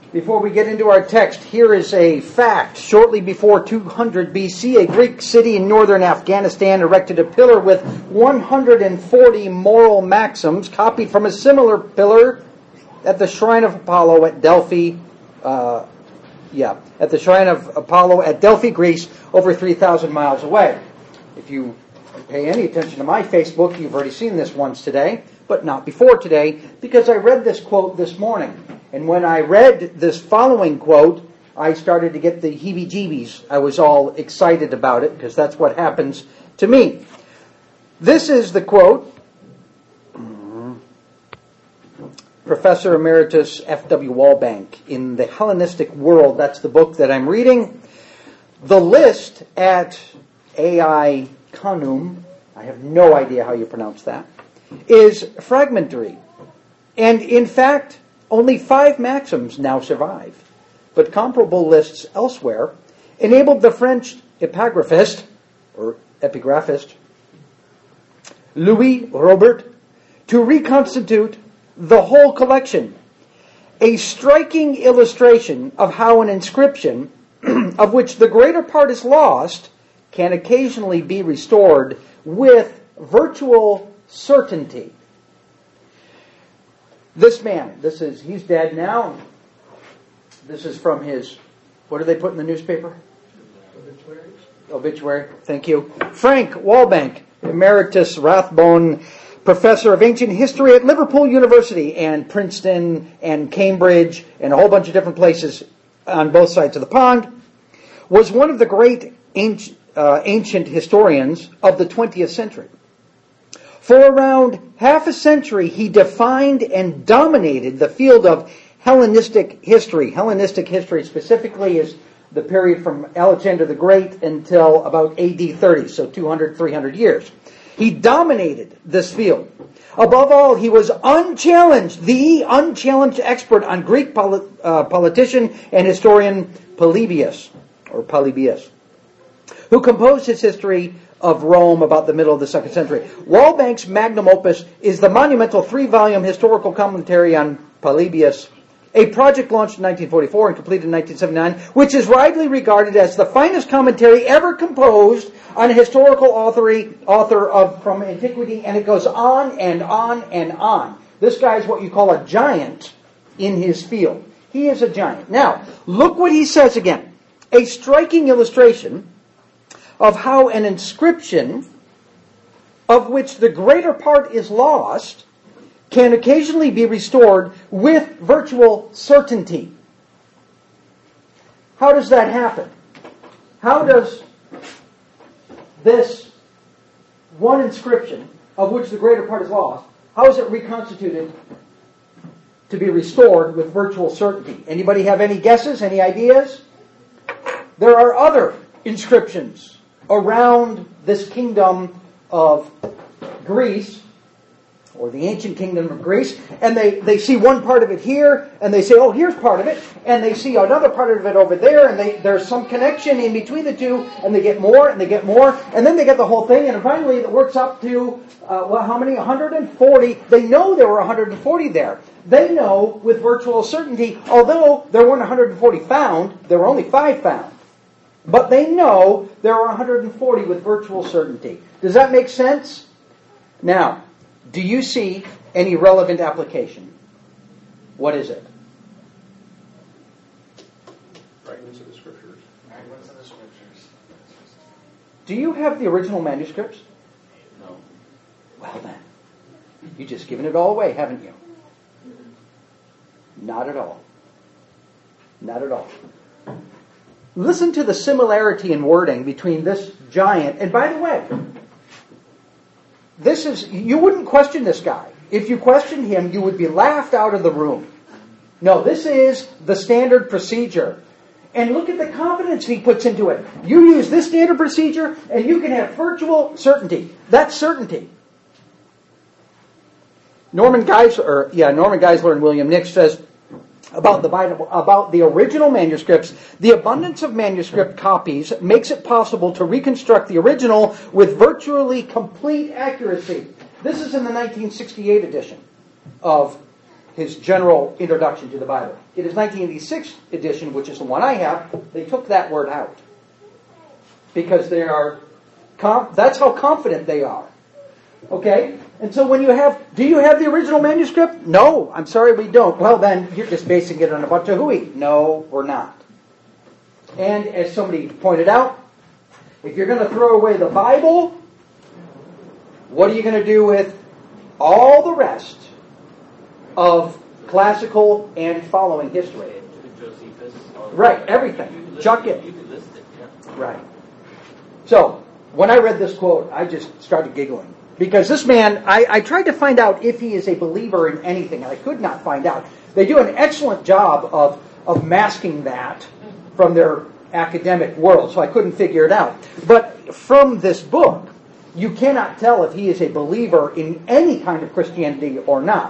Before we get into our text, here is a fact. Shortly before 200 BC, a Greek city in northern Afghanistan erected a pillar with 140 moral maxims, copied from a similar pillar at the Shrine of Apollo at Delphi. At the Shrine of Apollo at Delphi, Greece, over 3,000 miles away. If you pay any attention to my Facebook, you've already seen this once today, but not before today, because I read this quote this morning. And when I read this following quote, I started to get the heebie-jeebies. I was all excited about it, because that's what happens to me. This is the quote. Professor Emeritus F.W. Walbank in The Hellenistic World. That's the book that I'm reading. The list at AI Kanum, I have no idea how you pronounce that, is fragmentary. And in fact, only 5 maxims now survive. But comparable lists elsewhere enabled the French epigraphist, Louis Robert, to reconstitute the whole collection. A striking illustration of how an inscription, of which the greater part is lost, can occasionally be restored with virtual certainty. This man, he's dead now. This is from his, what do they put in the newspaper? Obituary. Thank you. Frank Walbank, Emeritus Rathbone Professor of Ancient History at Liverpool University and Princeton and Cambridge and a whole bunch of different places on both sides of the pond, was one of the great ancient historians of the 20th century. For around half a century, he defined and dominated the field of Hellenistic history. Hellenistic history specifically is the period from Alexander the Great until about AD 30, so 200, 300 years. He dominated this field. Above all, he was unchallenged, the unchallenged expert on Greek politician and historian Polybius, who composed his history of Rome about the middle of the 2nd century. Walbank's magnum opus is the monumental 3-volume historical commentary on Polybius, a project launched in 1944 and completed in 1979, which is widely regarded as the finest commentary ever composed on a historical author from antiquity, and it goes on and on and on. This guy is what you call a giant in his field. He is a giant. Now, look what he says again. A striking illustration of how an inscription, of which the greater part is lost, can occasionally be restored with virtual certainty. How does that happen? How does this one inscription, of which the greater part is lost, how is it reconstituted to be restored with virtual certainty? Anybody have any guesses, any ideas? There are other inscriptions around this kingdom of Greece, or the ancient kingdom of Greece, and they see one part of it here, and they say, oh, here's part of it, and they see another part of it over there, and there's some connection in between the two, and they get more, and they get more, and then they get the whole thing, and finally it works up to, how many? 140. They know there were 140 there. They know with virtual certainty, although there weren't 140 found, there were only 5 found. But they know there are 140 with virtual certainty. Does that make sense? Now, do you see any relevant application? What is it? Fragments of the Scriptures. Fragments of the Scriptures. Do you have the original manuscripts? No. Well then, you've just given it all away, haven't you? Not at all. Not at all. Listen to the similarity in wording between this giant, and by the way, you wouldn't question this guy. If you questioned him, you would be laughed out of the room. No, this is the standard procedure. And look at the confidence he puts into it. You use this standard procedure, and you can have virtual certainty. That's certainty. Norman Geisler and William Nix says about the Bible, about the original manuscripts, the abundance of manuscript copies makes it possible to reconstruct the original with virtually complete accuracy. This is in the 1968 edition of his general introduction to the Bible. In his 1986 edition, which is the one I have, they took that word out. Because they are, that's how confident they are. Okay? And so when you have, do you have the original manuscript? No, I'm sorry we don't. Well then, you're just basing it on a bunch of hooey. No, we're not. And as somebody pointed out, if you're going to throw away the Bible, what are you going to do with all the rest of classical and following history? Josephus. Right, everything. Chuck it. You could list it, yeah. Right. So, when I read this quote, I just started giggling. Because this man, I tried to find out if he is a believer in anything, and I could not find out. They do an excellent job of masking that from their academic world, so I couldn't figure it out. But from this book, you cannot tell if he is a believer in any kind of Christianity or not.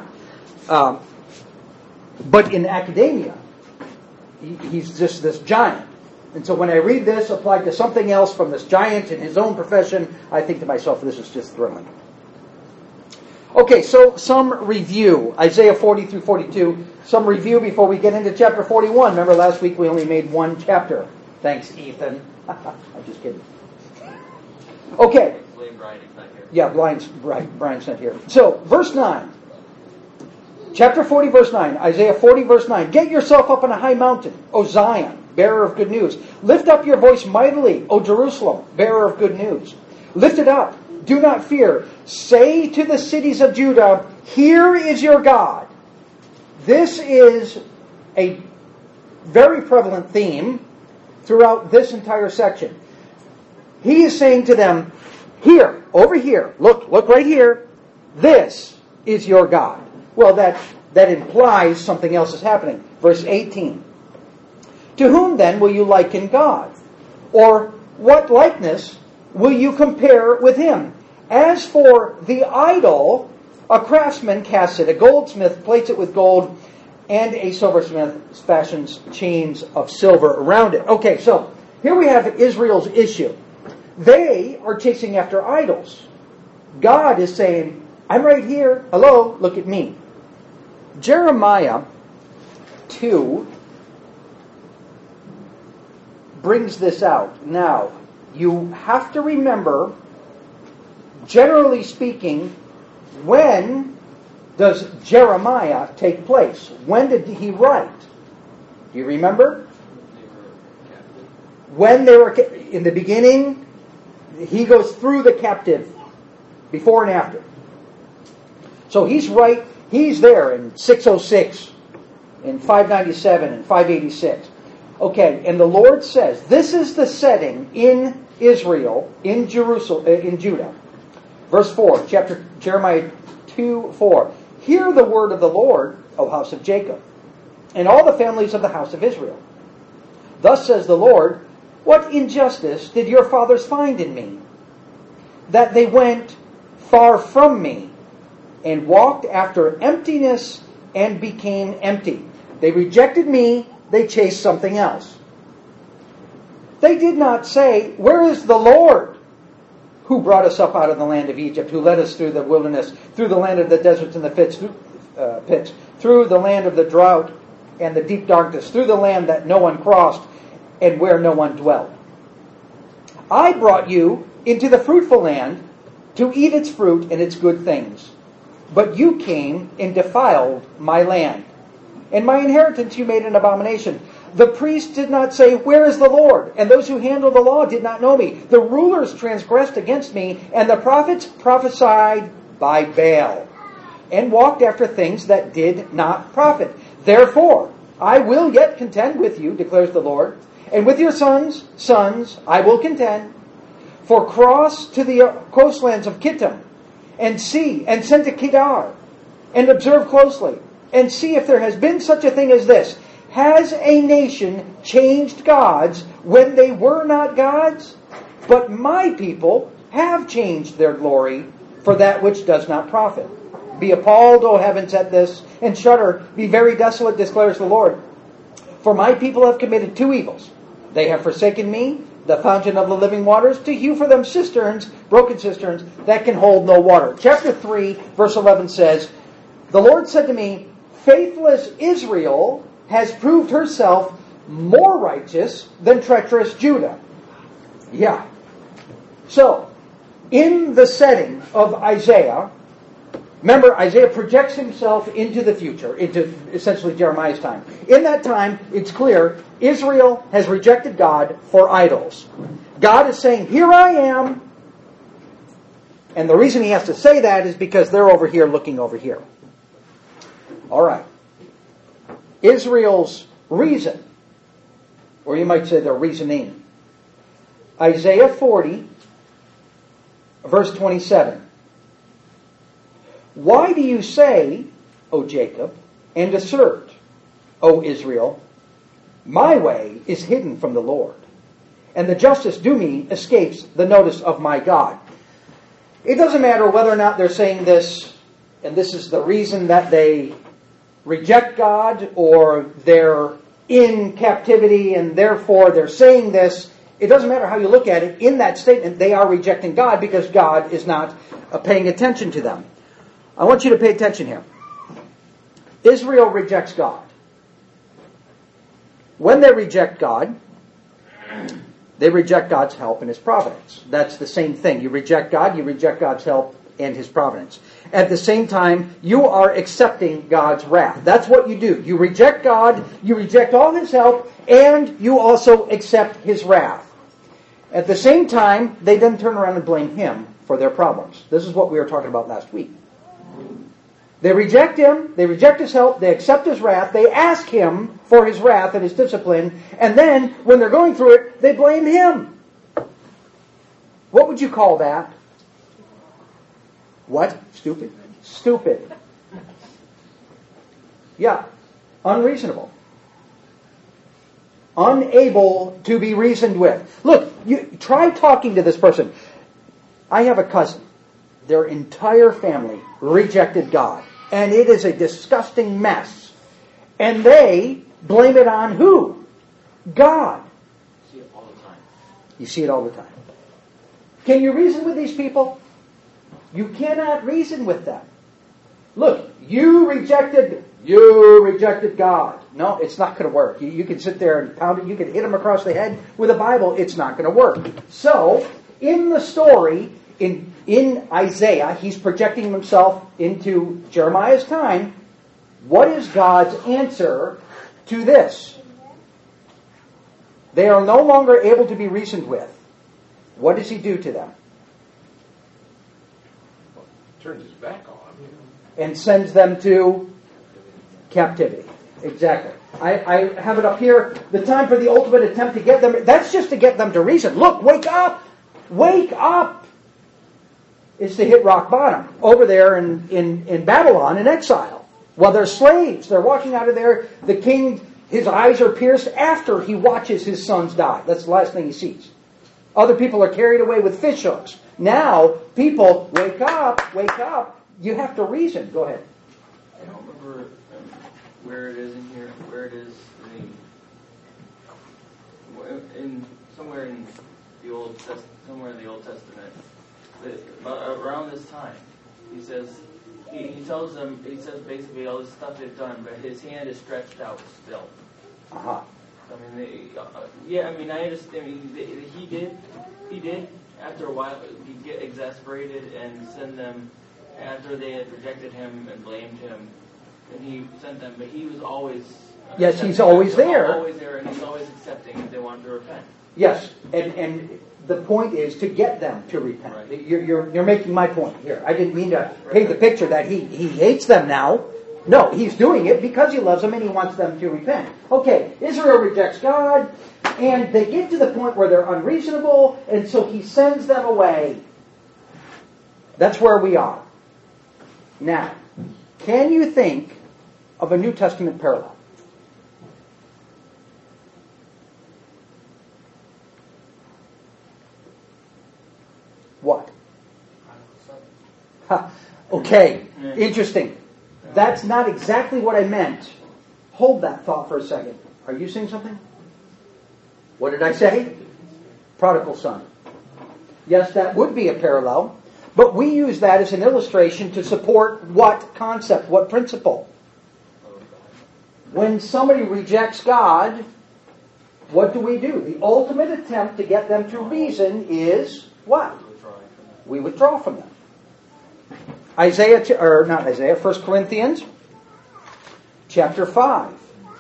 But in academia, he's just this giant. And so when I read this applied to something else from this giant in his own profession, I think to myself, this is just thrilling. Okay, so some review. Isaiah 40 through 42. Some review before we get into chapter 41. Remember last week we only made one chapter. Thanks, Ethan. I'm just kidding. Okay. Brian's not here. Yeah, Brian's not here. So, verse 9. Chapter 40, verse 9. Isaiah 40, verse 9. Get yourself up on a high mountain, O Zion, bearer of good news. Lift up your voice mightily, O Jerusalem, bearer of good news. Lift it up. Do not fear. Say to the cities of Judah, here is your God. This is a very prevalent theme throughout this entire section. He is saying to them, here, over here, look right here, this is your God. Well, that implies something else is happening. Verse 18. To whom then will you liken God? Or what likeness will you compare with him? As for the idol, a craftsman casts it, a goldsmith plates it with gold, and a silversmith fashions chains of silver around it. Okay, so here we have Israel's issue. They are chasing after idols. God is saying, I'm right here. Hello, look at me. Jeremiah 2 brings this out. Now, you have to remember, generally speaking, when does Jeremiah take place? When did he write? Do you remember? When they were in the beginning, he goes through the captive, before and after. So he's there in 606, in 597, and 586. Okay, and the Lord says, this is the setting in Israel, in Jerusalem, in Judah. Verse 4, Jeremiah 2:4. Hear the word of the Lord, O house of Jacob, and all the families of the house of Israel. Thus says the Lord, what injustice did your fathers find in me, that they went far from me, and walked after emptiness and became empty. They rejected me, they chased something else. They did not say, where is the Lord who brought us up out of the land of Egypt, who led us through the wilderness, through the land of the deserts and the pits, through the land of the drought and the deep darkness, through the land that no one crossed and where no one dwelt. I brought you into the fruitful land to eat its fruit and its good things. But you came and defiled my land. And my inheritance you made an abomination. The priests did not say, where is the Lord? And those who handle the law did not know me. The rulers transgressed against me, and the prophets prophesied by Baal, and walked after things that did not profit. Therefore, I will yet contend with you, declares the Lord, and with your sons' I will contend. For cross to the coastlands of Kittim, and see, and send to Kedar, and observe closely, and see if there has been such a thing as this. Has a nation changed gods when they were not gods? But my people have changed their glory for that which does not profit. Be appalled, O heavens, at this, and shudder. Be very desolate, declares the Lord. For my people have committed two evils. They have forsaken me, the fountain of the living waters, to hew for them cisterns, broken cisterns, that can hold no water. Chapter 3, verse 11 says, the Lord said to me, faithless Israel has proved herself more righteous than treacherous Judah. Yeah. So, in the setting of Isaiah, remember, Isaiah projects himself into the future, into essentially Jeremiah's time. In that time, it's clear, Israel has rejected God for idols. God is saying, here I am. And the reason he has to say that is because they're over here looking over here. All right. Israel's reason, or you might say their reasoning. Isaiah 40, verse 27. Why do you say, O Jacob, and assert, O Israel, my way is hidden from the Lord, and the justice due me escapes the notice of my God? It doesn't matter whether or not they're saying this, and this is the reason that they reject God, or they're in captivity and therefore they're saying this. It doesn't matter how you look at it. In that statement, they are rejecting God because God is not paying attention to them. I want you to pay attention here. Israel rejects God. When they reject God, they reject God's help and His providence. That's the same thing. You reject God, you reject God's help and His providence. At the same time, you are accepting God's wrath. That's what you do. You reject God, you reject all His help, and you also accept His wrath. At the same time, they then turn around and blame Him for their problems. This is what we were talking about last week. They reject Him, they reject His help, they accept His wrath, they ask Him for His wrath and His discipline, and then, when they're going through it, they blame Him. What would you call that? What? Stupid? Stupid. Yeah. Unreasonable. Unable to be reasoned with. Look, you try talking to this person. I have a cousin. Their entire family rejected God. And it is a disgusting mess. And they blame it on who? God. See it all the time. You see it all the time. Can you reason with these people? You cannot reason with them. Look, you rejected God. No, it's not going to work. You can sit there and pound it. You can hit them across the head with a Bible. It's not going to work. So, in the story, in Isaiah, he's projecting himself into Jeremiah's time. What is God's answer to this? They are no longer able to be reasoned with. What does he do to them? Turns his back on. And sends them to captivity. Exactly. I have it up here. The time for the ultimate attempt to get them, that's just to get them to reason. Look, wake up! Wake up! It's to hit rock bottom. Over there in Babylon, in exile. While they're slaves, they're walking out of there. The king, his eyes are pierced after he watches his sons die. That's the last thing he sees. Other people are carried away with fish hooks. Now, people, wake up, wake up. You have to reason. Go ahead. I don't remember where it is in here, where it is in somewhere in the Old Testament. But around this time, he says he tells them, he says basically all this stuff they've done, but his hand is stretched out still. Uh-huh. I mean, I understand. I mean, he did. After a while, he'd get exasperated and send them. After they had rejected him and blamed him, and he sent them. But he was always yes, he's always there. Always there, and he's always accepting if they wanted to repent. Yes, and the point is to get them to repent. Right. You're making my point here. I didn't mean to paint the picture that he hates them now. No, he's doing it because he loves them and he wants them to repent. Okay, Israel rejects God, and they get to the point where they're unreasonable, and so he sends them away. That's where we are. Now, can you think of a New Testament parallel? What? Okay, interesting. That's not exactly what I meant. Hold that thought for a second. Are you saying something? What did I say? Prodigal son. Yes, that would be a parallel. But we use that as an illustration to support what concept, what principle? When somebody rejects God, what do? The ultimate attempt to get them to reason is what? We withdraw from them. 1 Corinthians chapter 5.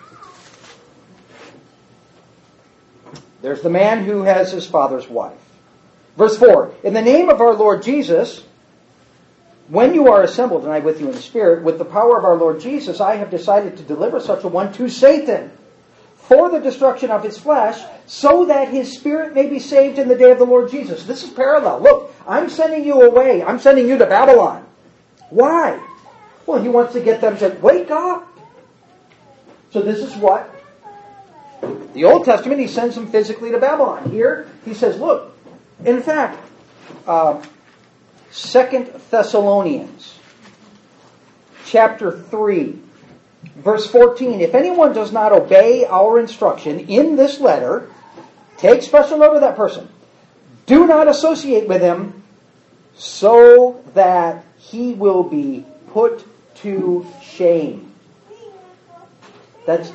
There's the man who has his father's wife. Verse 4, in the name of our Lord Jesus, when you are assembled, and I with you in the Spirit, with the power of our Lord Jesus, I have decided to deliver such a one to Satan for the destruction of his flesh, so that his spirit may be saved in the day of the Lord Jesus. This is parallel. Look, I'm sending you away. I'm sending you to Babylon. Why? Well, he wants to get them to wake up. So this is what? The Old Testament, he sends them physically to Babylon. Here, he says, look, in fact, 2 Thessalonians chapter 3, verse 14, if anyone does not obey our instruction in this letter, take special note of that person. Do not associate with him so that he will be put to shame. Those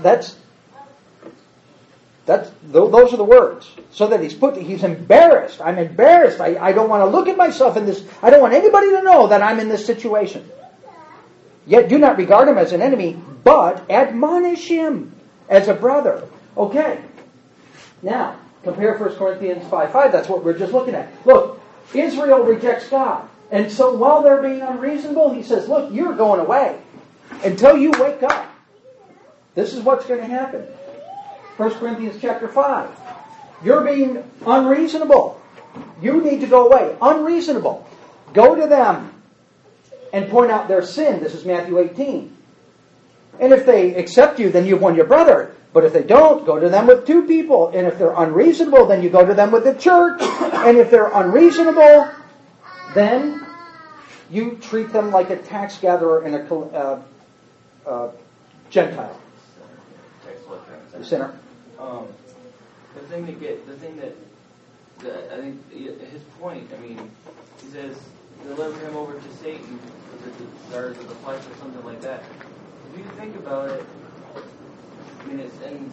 are the words. So that he's embarrassed. I'm embarrassed. I don't want to look at myself in this. I don't want anybody to know that I'm in this situation. Yet do not regard him as an enemy, but admonish him as a brother. Okay. Now, compare 1 Corinthians 5:5. That's what we're just looking at. Look, Israel rejects God. And so while they're being unreasonable, he says, look, you're going away until you wake up. This is what's going to happen. 1 Corinthians chapter 5. You're being unreasonable. You need to go away. Unreasonable. Go to them and point out their sin. This is Matthew 18. And if they accept you, then you've won your brother. But if they don't, go to them with 2 people. And if they're unreasonable, then you go to them with the church. And if they're unreasonable, then you treat them like a tax gatherer and a Gentile. The sinner. The thing that I think his point. I mean, he says deliver him over to Satan for the desires of the flesh or something like that. If you think about it, I mean, it's in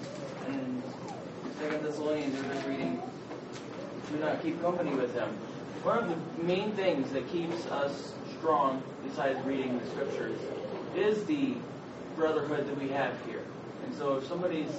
2 Thessalonians, you're just reading, do not keep company with them. One of the main things that keeps us strong, besides reading the scriptures, is the brotherhood that we have here. And so if somebody's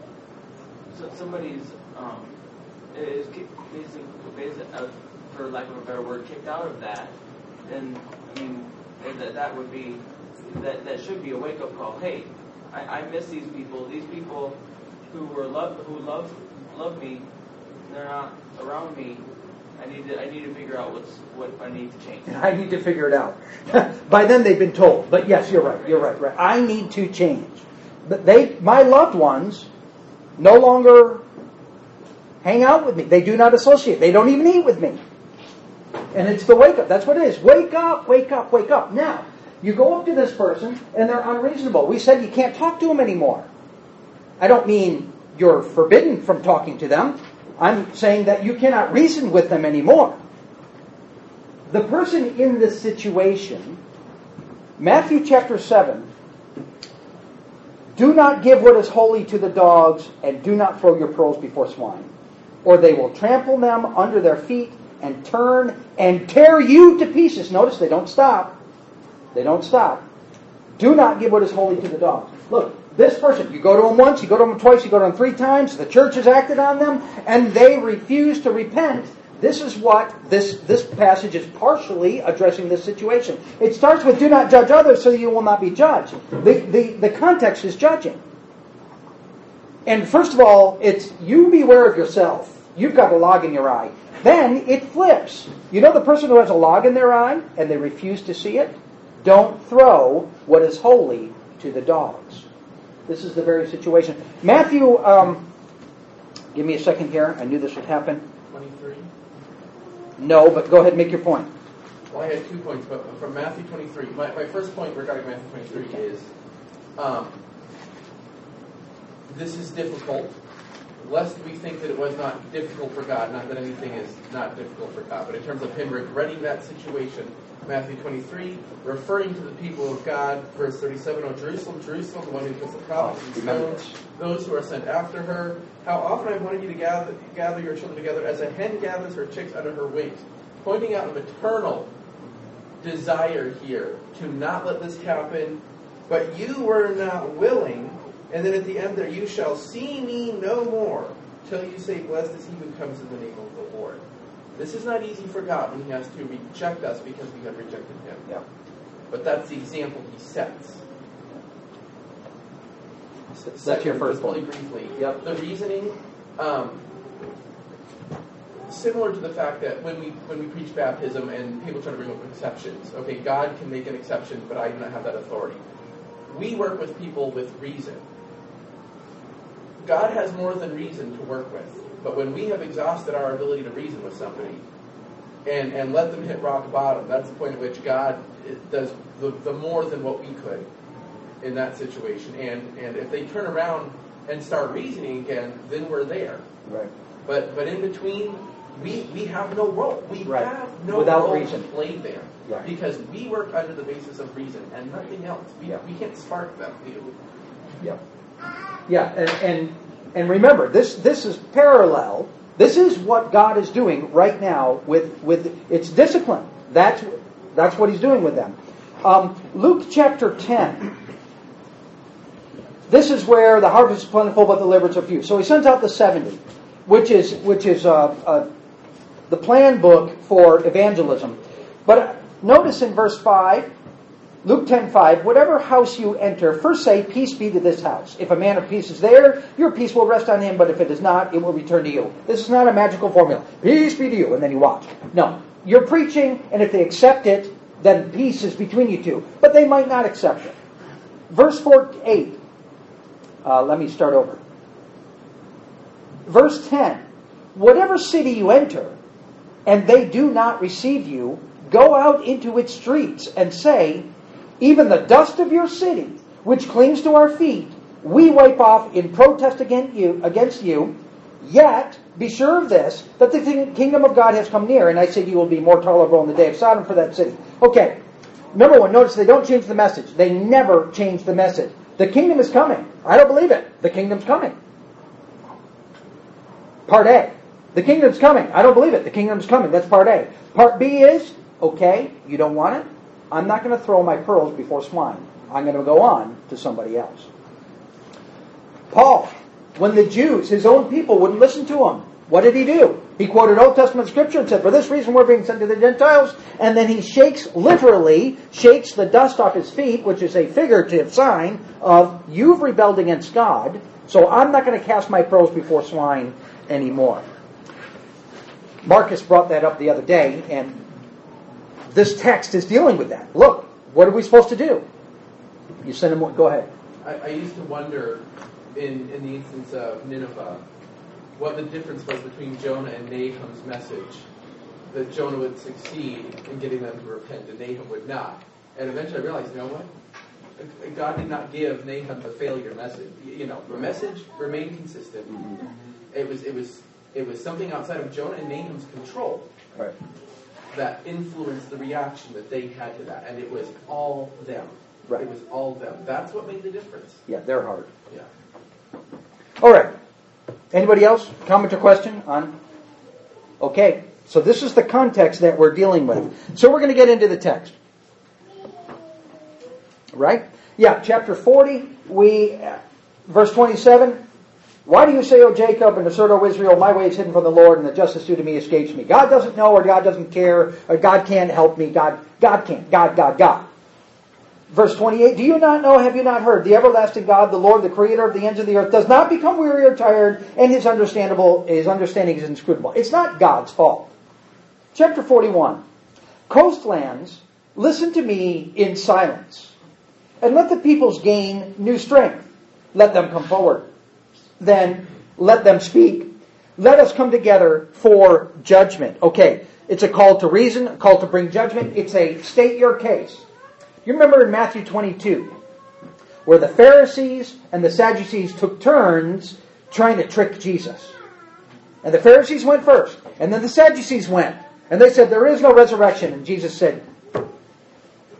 is basically, for lack of a better word, kicked out of that, then I mean that would be that should be a wake up call. Hey, I miss these people. These people who love me, they're not around me. I need to figure out what I need to change. I need to figure it out. By then they've been told. But yes, you're right. You're right. I need to change. But my loved ones no longer hang out with me. They do not associate. They don't even eat with me. And it's the wake up. That's what it is. Wake up, wake up, wake up. Now, you go up to this person and they're unreasonable. We said you can't talk to them anymore. I don't mean you're forbidden from talking to them. I'm saying that you cannot reason with them anymore. The person in this situation, Matthew chapter 7, do not give what is holy to the dogs, and do not throw your pearls before swine, or they will trample them under their feet and turn and tear you to pieces. Notice they don't stop. They don't stop. Do not give what is holy to the dogs. Look, this person, you go to them once, you go to them twice, you go to them 3 times, the church has acted on them, and they refuse to repent. This is what this passage is partially addressing this situation. It starts with, do not judge others so you will not be judged. The context is judging. And first of all, it's you beware of yourself. You've got a log in your eye. Then it flips. You know the person who has a log in their eye and they refuse to see it? Don't throw what is holy to the dogs. This is the very situation. Matthew, give me a second here. I knew this would happen. 23? No, but go ahead and make your point. Well, I had 2 points, but from Matthew 23, my first point regarding Matthew 23 is this is difficult, lest we think that it was not difficult for God, not that anything is not difficult for God, but in terms of him regretting that situation Matthew 23, referring to the people of God, verse 37, O Jerusalem, Jerusalem, the one who puts the prophets in stones, those who are sent after her. How often I've wanted you to gather your children together as a hen gathers her chicks under her wings. Pointing out a maternal desire here to not let this happen, but you were not willing. And then at the end there, you shall see me no more till you say, blessed is he who comes in the name of the Lord. This is not easy for God when he has to reject us because we have rejected him. Yeah. But that's the example he sets. That's your first really point. briefly. Yep. The reasoning, similar to the fact that when we preach baptism and people try to bring up exceptions, okay, God can make an exception, but I do not have that authority. We work with people with reason. God has more than reason to work with. But when we have exhausted our ability to reason with somebody and let them hit rock bottom, that's the point at which God does the more than what we could in that situation. And if they turn around and start reasoning again, then we're there. Right. But in between, we have no role. We Right. have no Without role reason. to play there. Right. Because we work under the basis of reason and nothing else. We can't spark them. Yeah. Yeah, and remember, this is parallel. This is what God is doing right now with its discipline. That's what he's doing with them. Luke chapter 10. This is where the harvest is plentiful, but the laborers are few. So he sends out the 70, which is the plan book for evangelism. But notice in verse 5, Luke 10:5, whatever house you enter, first say, peace be to this house. If a man of peace is there, your peace will rest on him, but if it is not, it will return to you. This is not a magical formula. Peace be to you, and then you watch. No. You're preaching, and if they accept it, then peace is between you two. But they might not accept it. Verse 8. Let me start over. Verse 10. Whatever city you enter, and they do not receive you, go out into its streets and say, even the dust of your city, which clings to our feet, we wipe off in protest against you. Yet, be sure of this, that the kingdom of God has come near, and I say you will be more tolerable in the day of Sodom for that city. Okay, number one, notice they don't change the message. They never change the message. The kingdom is coming. I don't believe it. The kingdom's coming. Part A. The kingdom's coming. I don't believe it. The kingdom's coming. That's part A. Part B is, okay, you don't want it? I'm not going to throw my pearls before swine. I'm going to go on to somebody else. Paul, when the Jews, his own people, wouldn't listen to him, what did he do? He quoted Old Testament scripture and said, for this reason we're being sent to the Gentiles. And then he literally shakes the dust off his feet, which is a figurative sign of, you've rebelled against God, so I'm not going to cast my pearls before swine anymore. Marcus brought that up the other day, and this text is dealing with that. Look, what are we supposed to do? You send him, go ahead. I used to wonder, in the instance of Nineveh, what the difference was between Jonah and Nahum's message. That Jonah would succeed in getting them to repent, and Nahum would not. And eventually I realized, you know what? God did not give Nahum the failure message. The message remained consistent. Mm-hmm. It was something outside of Jonah and Nahum's control. Right. That influenced the reaction that they had to that. And it was all them. Right. It was all them. That's what made the difference. Yeah, they're hard. Yeah. All right. Anybody else? Comment or question on? Okay. So this is the context that we're dealing with. So we're going to get into the text. Right? Yeah, chapter 40, verse 27. Why do you say, O Jacob, and assert, O Israel, my way is hidden from the Lord, and the justice due to me escapes me? God doesn't know, or God doesn't care, or God can't help me. God can't. God. Verse 28, do you not know, have you not heard? The everlasting God, the Lord, the creator of the ends of the earth, does not become weary or tired, and his understanding is inscrutable. It's not God's fault. Chapter 41, coastlands, listen to me in silence, and let the peoples gain new strength. Let them come forward. Then let them speak. Let us come together for judgment. Okay, it's a call to reason, a call to bring judgment. It's a state your case. You remember in Matthew 22, where the Pharisees and the Sadducees took turns trying to trick Jesus. And the Pharisees went first, and then the Sadducees went. And they said, there is no resurrection. And Jesus said,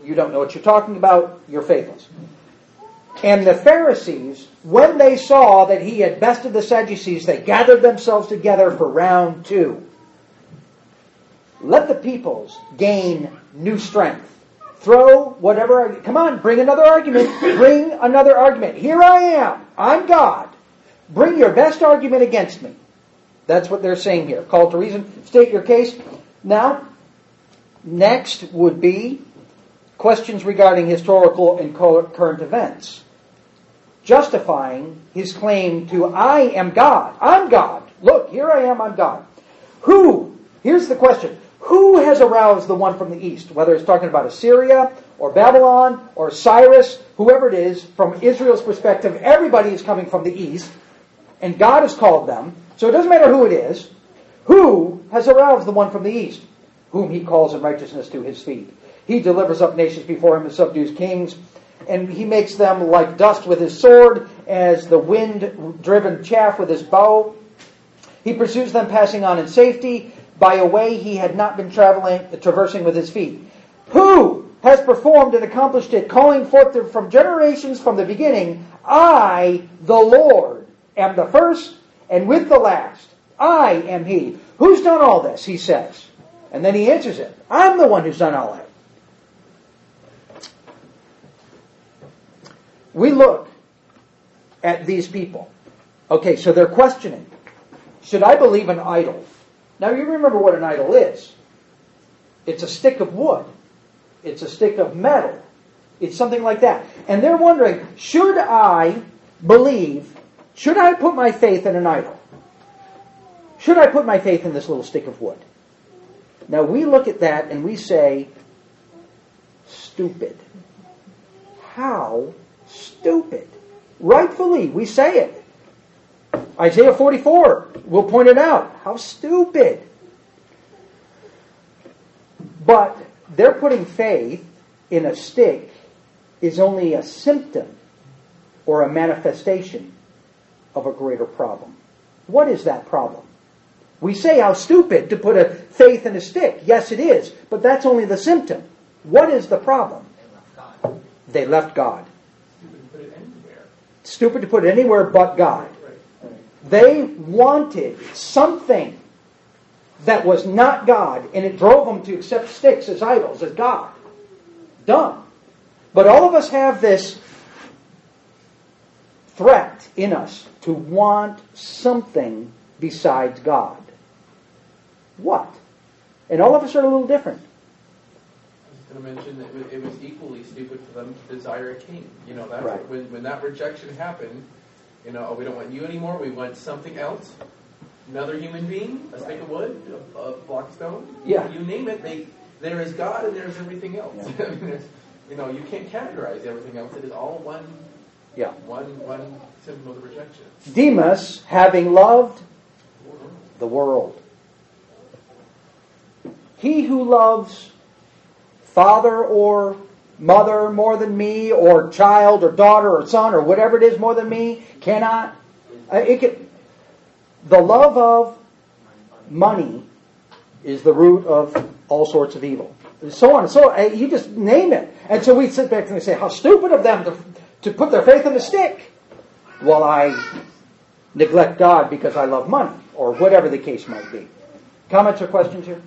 You don't know what you're talking about. You're faithless. And the Pharisees, when they saw that he had bested the Sadducees, they gathered themselves together for round 2. Let the peoples gain new strength. Throw whatever... Come on, bring another argument. Bring another argument. Here I am. I'm God. Bring your best argument against me. That's what they're saying here. Call to reason. State your case. Now, next would be questions regarding historical and current events. Justifying his claim to, I am God. I'm God. Look, here I am, I'm God. Who? Here's the question. Who has aroused the one from the east? Whether it's talking about Assyria or Babylon or Cyrus, whoever it is, from Israel's perspective, everybody is coming from the east, and God has called them. So it doesn't matter who it is. Who has aroused the one from the east, whom he calls in righteousness to his feet? He delivers up nations before him and subdues kings, and he makes them like dust with his sword, as the wind-driven chaff with his bow. He pursues them, passing on in safety, by a way he had not been traversing with his feet. Who has performed and accomplished it, calling forth from generations from the beginning, I, the Lord, am the first, and with the last. I am he. Who's done all this, he says. And then he answers it. I'm the one who's done all that. We look at these people. Okay, so they're questioning. Should I believe an idol? Now you remember what an idol is. It's a stick of wood. It's a stick of metal. It's something like that. And they're wondering, should I put my faith in an idol? Should I put my faith in this little stick of wood? Now we look at that and we say, stupid. How stupid. Rightfully, we say it. Isaiah 44 will point it out. How stupid. But they're putting faith in a stick is only a symptom or a manifestation of a greater problem. What is that problem? We say how stupid to put a faith in a stick. Yes, it is. But that's only the symptom. What is the problem? They left God. Stupid to put it anywhere but God. They wanted something that was not God, and it drove them to accept sticks as idols, as God. Done. But all of us have this threat in us to want something besides God. What? And all of us are a little different. I was going to mention that it was equally stupid for them to desire a king. You know, that's right. when that rejection happened, you know, oh, we don't want you anymore, we want something else. Another human being, a stick of wood, a block of stone. Yeah. You name it, there is God and there's everything else. Yeah. I mean, you know, you can't categorize everything else. It is all one symptom of the rejection. Demas, having loved the world. He who loves father or mother more than me, or child or daughter or son or whatever it is more than me, cannot. The love of money is the root of all sorts of evil. And so on and so on. You just name it. And so we sit back and we say, how stupid of them to put their faith in a stick. While I neglect God because I love money, or whatever the case might be. Comments or questions here?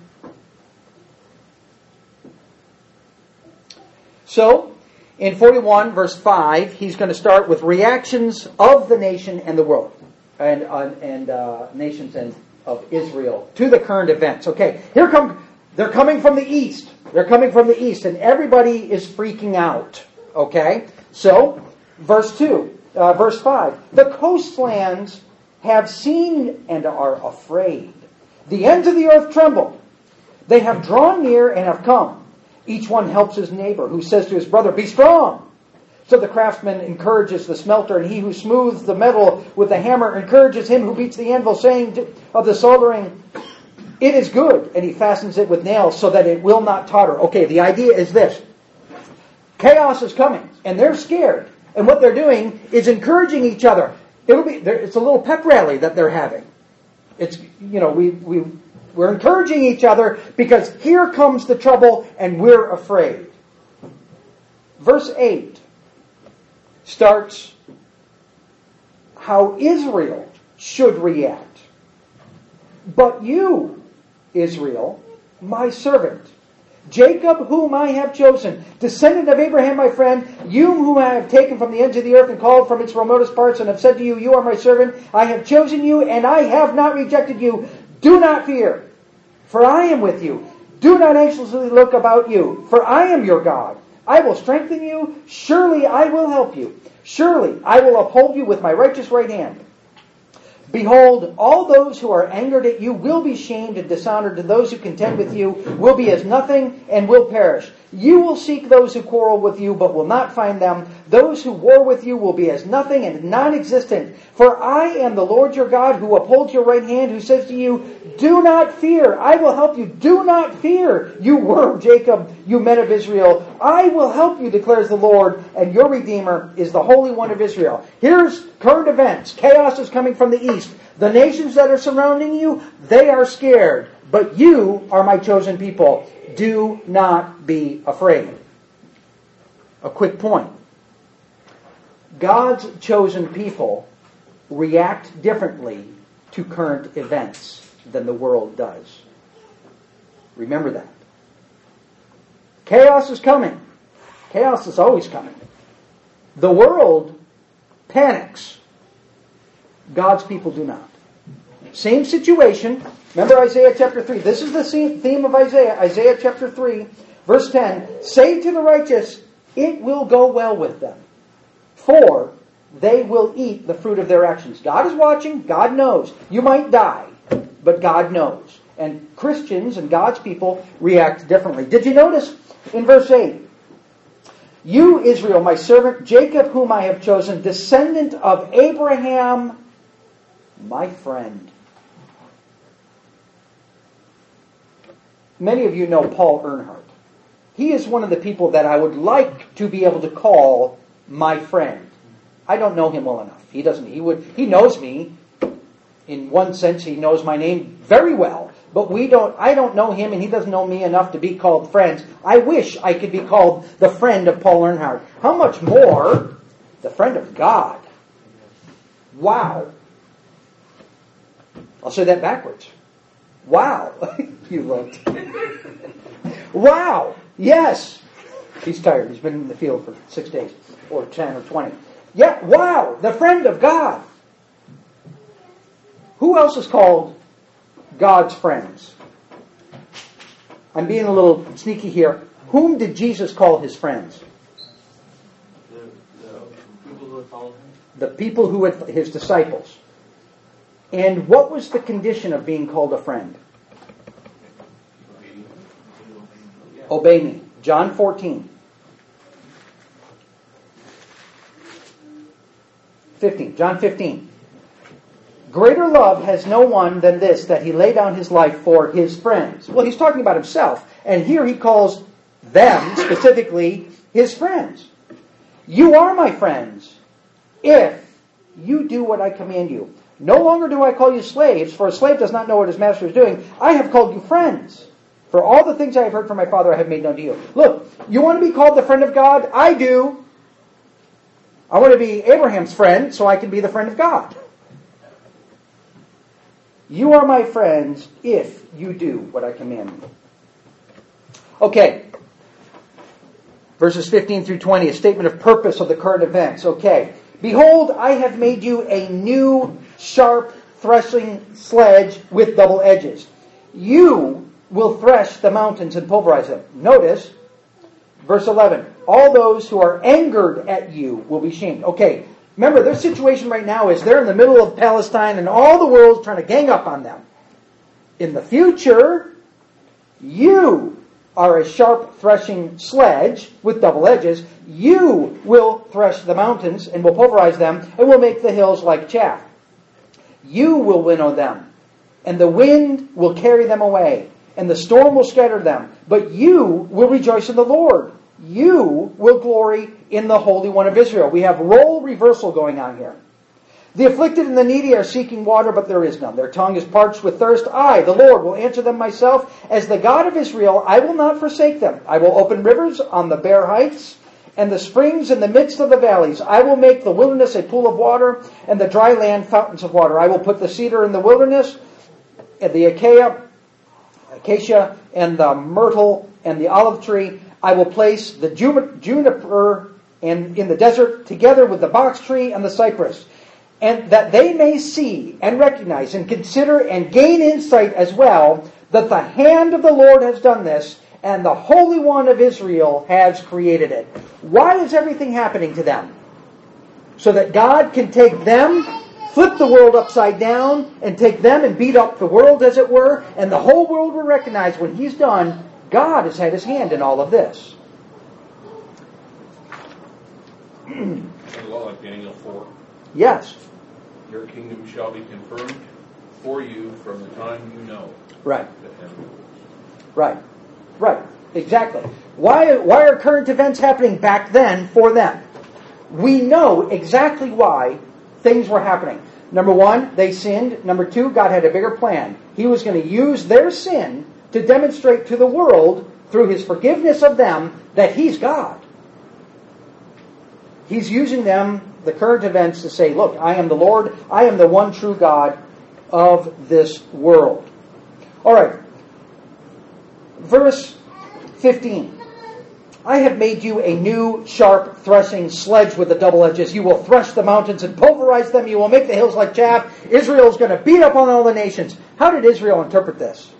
So, in 41, verse 5, he's going to start with reactions of the nation and the world, and nations and of Israel to the current events. Okay, they're coming from the east. They're coming from the east, and everybody is freaking out. Okay, so verse 5, the coastlands have seen and are afraid. The ends of the earth tremble. They have drawn near and have come. Each one helps his neighbor, who says to his brother, be strong. So the craftsman encourages the smelter, and he who smooths the metal with the hammer encourages him who beats the anvil, saying of the soldering, it is good. And he fastens it with nails so that it will not totter. Okay, the idea is this. Chaos is coming, and they're scared. And what they're doing is encouraging each other. It's a little pep rally that they're having. It's, you know, we're encouraging each other because here comes the trouble and we're afraid. Verse 8 starts how Israel should react. But you, Israel, my servant, Jacob whom I have chosen, descendant of Abraham my friend, you whom I have taken from the ends of the earth and called from its remotest parts, and have said to you, you are my servant, I have chosen you, and I have not rejected you. Do not fear, for I am with you. Do not anxiously look about you, for I am your God. I will strengthen you. Surely I will help you. Surely I will uphold you with my righteous right hand. Behold, all those who are angered at you will be shamed and dishonored, and those who contend with you will be as nothing and will perish. You will seek those who quarrel with you, but will not find them. Those who war with you will be as nothing and non-existent. For I am the Lord your God, who upholds your right hand, who says to you, do not fear, I will help you. Do not fear, you worm Jacob, you men of Israel. I will help you, declares the Lord, and your Redeemer is the Holy One of Israel. Here's current events. Chaos is coming from the east. The nations that are surrounding you, they are scared. But you are my chosen people. Do not be afraid. A quick point. God's chosen people react differently to current events than the world does. Remember that. Chaos is coming. Chaos is always coming. The world panics. God's people do not. Same situation. Remember Isaiah chapter 3. This is the theme of Isaiah. Isaiah chapter 3, verse 10. Say to the righteous, it will go well with them, for they will eat the fruit of their actions. God is watching. God knows. You might die, but God knows. And Christians and God's people react differently. Did you notice in verse 8? You, Israel, my servant, Jacob, whom I have chosen, descendant of Abraham, my friend. Many of you know Paul Earnhardt. He is one of the people that I would like to be able to call my friend. I don't know him well enough. He doesn't. He knows me. In one sense, he knows my name very well. But I don't know him, and he doesn't know me enough to be called friends. I wish I could be called the friend of Paul Earnhardt. How much more the friend of God? Wow. I'll say that backwards. Wow. You wrote. Wow. Yes. He's tired. He's been in the field for 6 days. Or 10 or 20. Yeah. Wow. The friend of God. Who else is called God's friends? I'm being a little sneaky here. Whom did Jesus call his friends? The people who had followed him. The people who had his disciples. And what was the condition of being called a friend? Obey me. John 14. 15. John 15. Greater love has no one than this, that he lay down his life for his friends. Well, he's talking about himself. And here he calls them, specifically, his friends. You are my friends, if you do what I command you. No longer do I call you slaves, for a slave does not know what his master is doing. I have called you friends. For all the things I have heard from my Father I have made known to you. Look, you want to be called the friend of God? I do. I want to be Abraham's friend, so I can be the friend of God. You are my friends if you do what I command you. Okay. Verses 15 through 20, a statement of purpose of the current events. Okay. Behold, I have made you a new, sharp, threshing sledge with double edges. You will thresh the mountains and pulverize them. Notice, verse 11, all those who are angered at you will be shamed. Okay, remember, their situation right now is they're in the middle of Palestine and all the world's trying to gang up on them. In the future, you are a sharp threshing sledge with double edges. You will thresh the mountains and will pulverize them and will make the hills like chaff. You will winnow them, and the wind will carry them away, and the storm will scatter them. But you will rejoice in the Lord. You will glory in the Holy One of Israel. We have role reversal going on here. The afflicted and the needy are seeking water, but there is none. Their tongue is parched with thirst. I, the Lord, will answer them myself. As the God of Israel, I will not forsake them. I will open rivers on the bare heights and the springs in the midst of the valleys. I will make the wilderness a pool of water, and the dry land fountains of water. I will put the cedar in the wilderness, and the acacia, and the myrtle, and the olive tree. I will place the juniper in the desert, together with the box tree and the cypress, and that they may see and recognize and consider and gain insight as well, that the hand of the Lord has done this, and the Holy One of Israel has created it. Why is everything happening to them? So that God can take them, flip the world upside down, and take them and beat up the world, as it were, and the whole world will recognize when He's done, God has had His hand in all of this. Like Daniel 4. Yes. Your kingdom shall be confirmed for you from the time you know. Right. That heaven rules. Right. Right. Exactly. Why are current events happening back then for them? We know exactly why things were happening. Number one, they sinned. Number two, God had a bigger plan. He was going to use their sin to demonstrate to the world, through His forgiveness of them, that He's God. He's using them, the current events, to say, look, I am the Lord. I am the one true God of this world. All right. Verse 15. I have made you a new, sharp, threshing sledge with the double edges. You will thresh the mountains and pulverize them. You will make the hills like chaff. Israel is going to beat up on all the nations. How did Israel interpret this?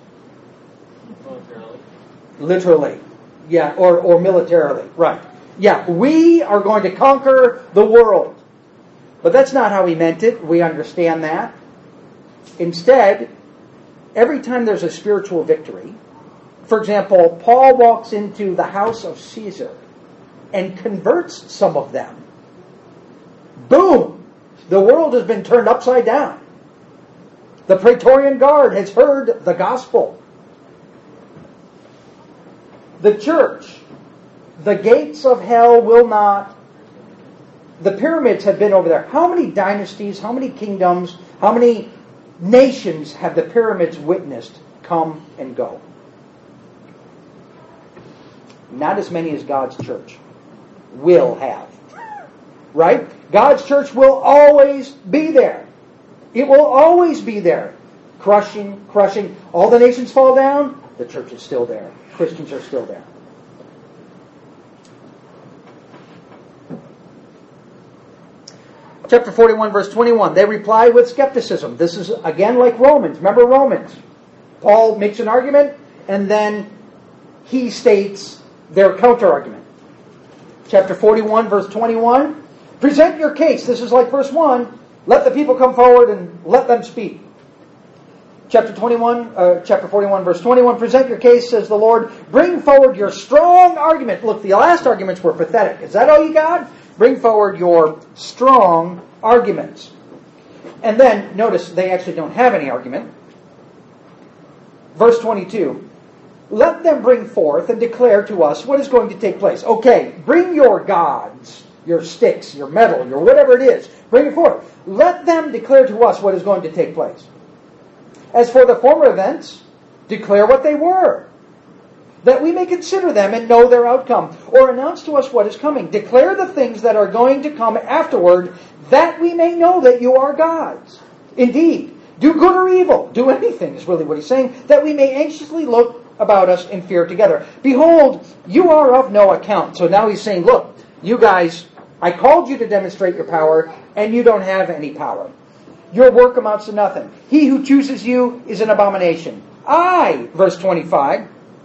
Literally. Yeah, or militarily. Right. Yeah, we are going to conquer the world. But that's not how He meant it. We understand that. Instead, every time there's a spiritual victory, for example, Paul walks into the house of Caesar and converts some of them. Boom! The world has been turned upside down. The Praetorian Guard has heard the gospel. The church, the gates of hell will not. The pyramids have been over there. How many dynasties, how many kingdoms, how many nations have the pyramids witnessed come and go? Not as many as God's church will have. Right? God's church will always be there. It will always be there. Crushing. All the nations fall down, the church is still there. Christians are still there. Chapter 41, verse 21. They reply with skepticism. This is, again, like Romans. Remember Romans? Paul makes an argument, and then he states their counter-argument. Chapter 41, verse 21. Present your case. This is like verse 1. Let the people come forward and let them speak. Chapter 41, verse 21. Present your case, says the Lord. Bring forward your strong argument. Look, the last arguments were pathetic. Is that all you got? Bring forward your strong arguments. And then, notice, they actually don't have any argument. Verse 22. Let them bring forth and declare to us what is going to take place. Okay, bring your gods, your sticks, your metal, your whatever it is. Bring it forth. Let them declare to us what is going to take place. As for the former events, declare what they were, that we may consider them and know their outcome, or announce to us what is coming. Declare the things that are going to come afterward, that we may know that you are gods. Indeed, do good or evil, do anything is really what he's saying, that we may anxiously look about us in fear together. Behold, you are of no account. So now he's saying, look, you guys, I called you to demonstrate your power, and you don't have any power. Your work amounts to nothing. He who chooses you is an abomination. Verse 25,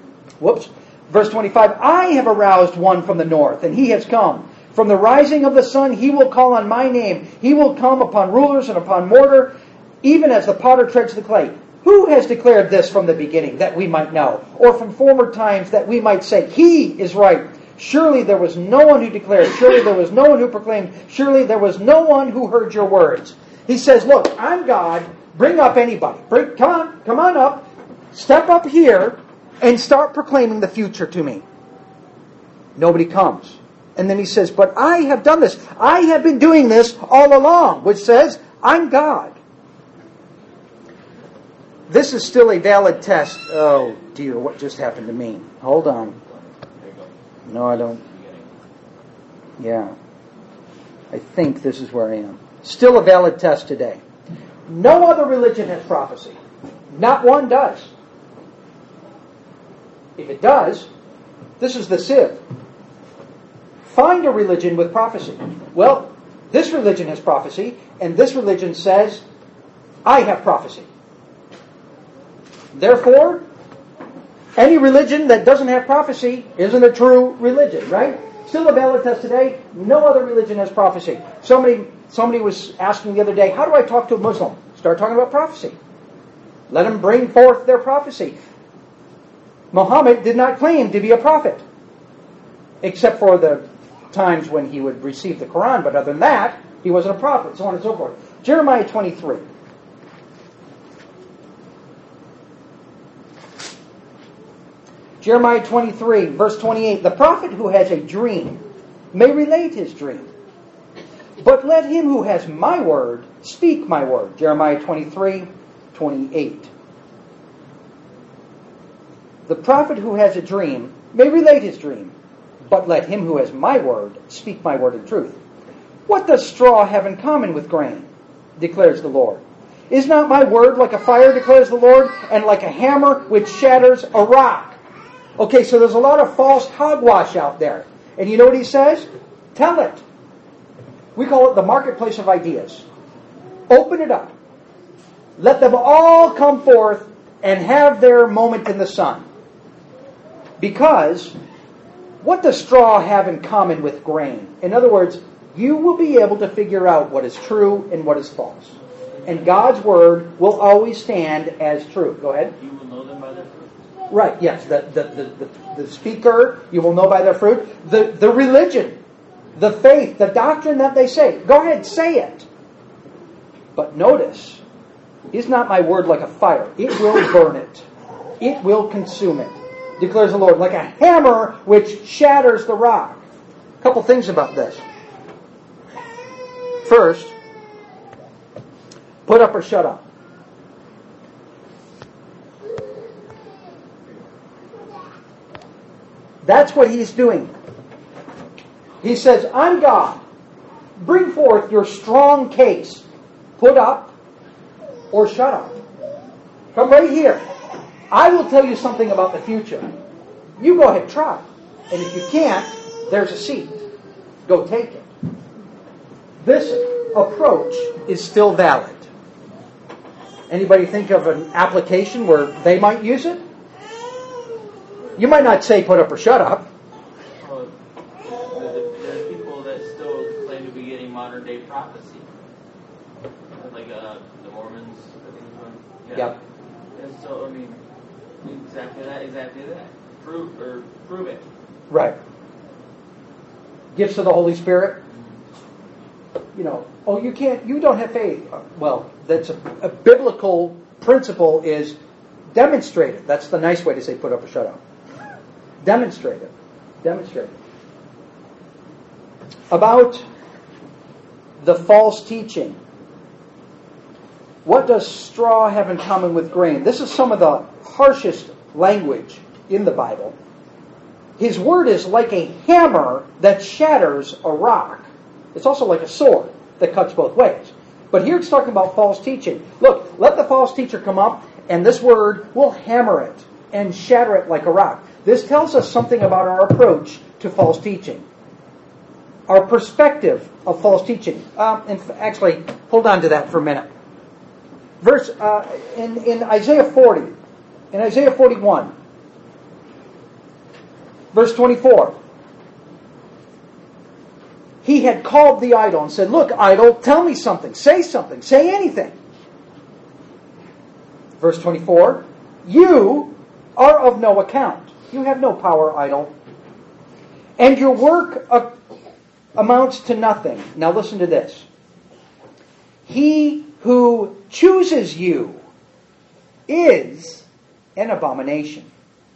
I have aroused one from the north, and he has come. From the rising of the sun, he will call on my name. He will come upon rulers and upon mortar, even as the potter treads the clay. Who has declared this from the beginning, that we might know? Or from former times, that we might say, He is right. Surely there was no one who declared. Surely there was no one who proclaimed. Surely there was no one who heard your words. He says, look, I'm God. Bring up anybody. Come on up. Step up here and start proclaiming the future to me. Nobody comes. And then he says, but I have done this. I have been doing this all along, which says, I'm God. This is still a valid test. Oh, dear, what just happened to me? Hold on. No, I don't. Yeah. I think this is where I am. Still a valid test today. No other religion has prophecy. Not one does. If it does, this is the sieve. Find a religion with prophecy. Well, this religion has prophecy, and this religion says, I have prophecy. Therefore, any religion that doesn't have prophecy isn't a true religion, right? Still a valid test today. No other religion has prophecy. Somebody was asking the other day, how do I talk to a Muslim? Start talking about prophecy. Let them bring forth their prophecy. Muhammad did not claim to be a prophet, except for the times when he would receive the Quran, but other than that, he wasn't a prophet, so on and so forth. Jeremiah 23. Jeremiah 23, verse 28. The prophet who has a dream may relate his dream, but let him who has my word speak my word. Jeremiah 23, 28. The prophet who has a dream may relate his dream, but let him who has my word speak my word in truth. What does straw have in common with grain? Declares the Lord. Is not my word like a fire, declares the Lord, and like a hammer which shatters a rock? Okay, so there's a lot of false hogwash out there. And you know what he says? Tell it. We call it the marketplace of ideas. Open it up. Let them all come forth and have their moment in the sun. Because what does straw have in common with grain? In other words, you will be able to figure out what is true and what is false. And God's word will always stand as true. Go ahead. You will know them by their fruit. Right, yes. The speaker, you will know by their fruit. The religion, the faith, the doctrine that they say. Go ahead, say it. But notice, is not my word like a fire? It will burn it. It will consume it, declares the Lord, like a hammer which shatters the rock. A couple things about this. First, put up or shut up. That's what he's doing. He says, I'm God. Bring forth your strong case. Put up or shut up. Come right here. I will tell you something about the future. You go ahead, try. And if you can't, there's a seat. Go take it. This approach is still valid. Anybody think of an application where they might use it? You might not say put up or shut up. Well, there are people that still claim to be getting modern day prophecy. Like the Mormons, I think is one. Yeah. Yep. And so, I mean, exactly that. Prove it. Right. Gifts of the Holy Spirit. You know, oh, you don't have faith. Well, that's a biblical principle is demonstrate it. That's the nice way to say put up or shut up. Demonstrate it. Demonstrate it. About the false teaching. What does straw have in common with grain? This is some of the harshest language in the Bible. His word is like a hammer that shatters a rock. It's also like a sword that cuts both ways. But here it's talking about false teaching. Look, let the false teacher come up, and this word will hammer it and shatter it like a rock. This tells us something about our approach to false teaching. Our perspective of false teaching. Actually, hold on to that for a minute. Verse in Isaiah 40, in Isaiah 41, verse 24. He had called the idol and said, look, idol, tell me something, say anything. Verse 24, you are of no account. You have no power, idol. And your work amounts to nothing. Now listen to this. He who chooses you is an abomination.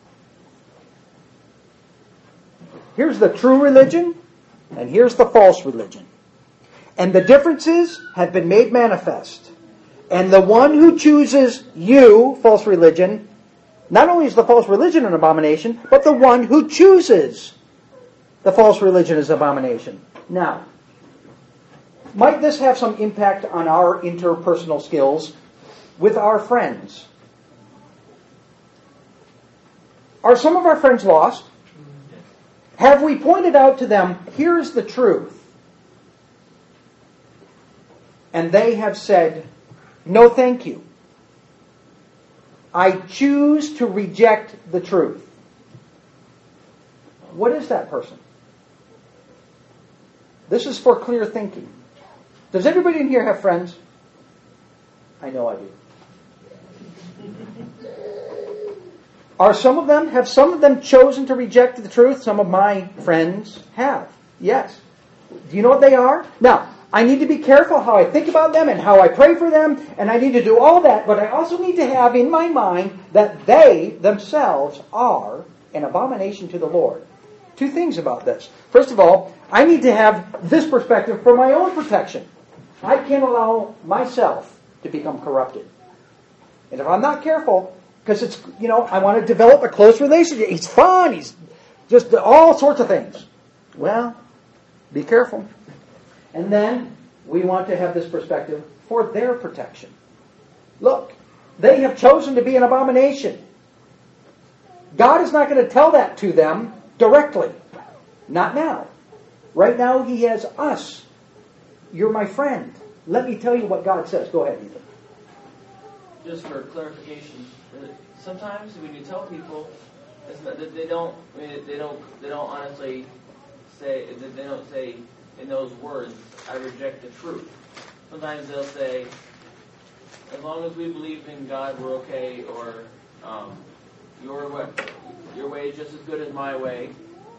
Here's the true religion, and here's the false religion. And the differences have been made manifest. And the one who chooses you, false religion, not only is the false religion an abomination, but the one who chooses the false religion is abomination. Now, might this have some impact on our interpersonal skills with our friends? Are some of our friends lost? Have we pointed out to them, here's the truth? And they have said, no thank you. I choose to reject the truth. What is that person? This is for clear thinking. Does everybody in here have friends? I know I do. Have some of them chosen to reject the truth? Some of my friends have. Yes. Do you know what they are? Now, I need to be careful how I think about them and how I pray for them, and I need to do all that, but I also need to have in my mind that they themselves are an abomination to the Lord. Two things about this. First of all, I need to have this perspective for my own protection. I can't allow myself to become corrupted. And if I'm not careful, because it's, I want to develop a close relationship. He's fun. He's just all sorts of things. Well, be careful. And then we want to have this perspective for their protection. Look, they have chosen to be an abomination. God is not going to tell that to them directly. Not now. Right now, He has us. You're my friend. Let me tell you what God says. Go ahead, Ethan. Just for clarification, sometimes when you tell people, it's not, they don't honestly say, they don't say in those words, I reject the truth. Sometimes they'll say, as long as we believe in God, we're okay, or your way is just as good as my way.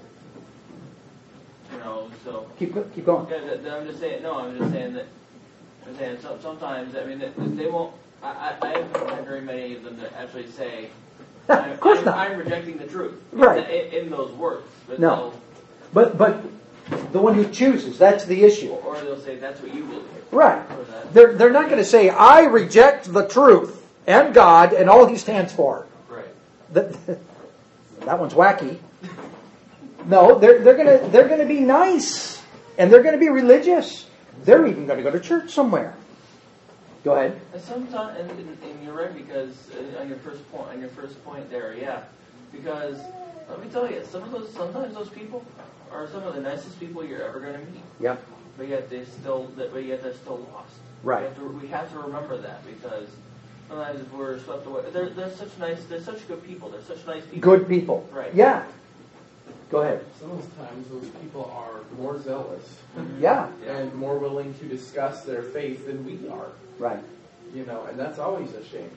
So keep going. Yeah, I'm just saying that. Sometimes, they won't. I haven't had very many of them that actually say, Of course not. I'm rejecting the truth. Right. In those words. But no. But the one who chooses, that's the issue. Or they'll say, that's what you believe. Right. They're not going to say, I reject the truth and God and all He stands for. Right. That one's wacky. No, they're going to be nice. And they're going to be religious. They're even going to go to church somewhere. Go ahead. And sometimes, and you're right, because on your first point there, yeah, because let me tell you, sometimes those people are some of the nicest people you're ever going to meet. Yep. But yet they're still lost. Right. We have to remember that, because sometimes if we're swept away, they're such good people. They're such nice people. Good people. Right. Yeah. Go ahead. Sometimes those people are more zealous. Yeah. And more willing to discuss their faith than we are. Right. And that's always a shame.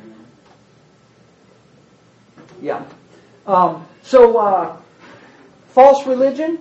Yeah. False religion.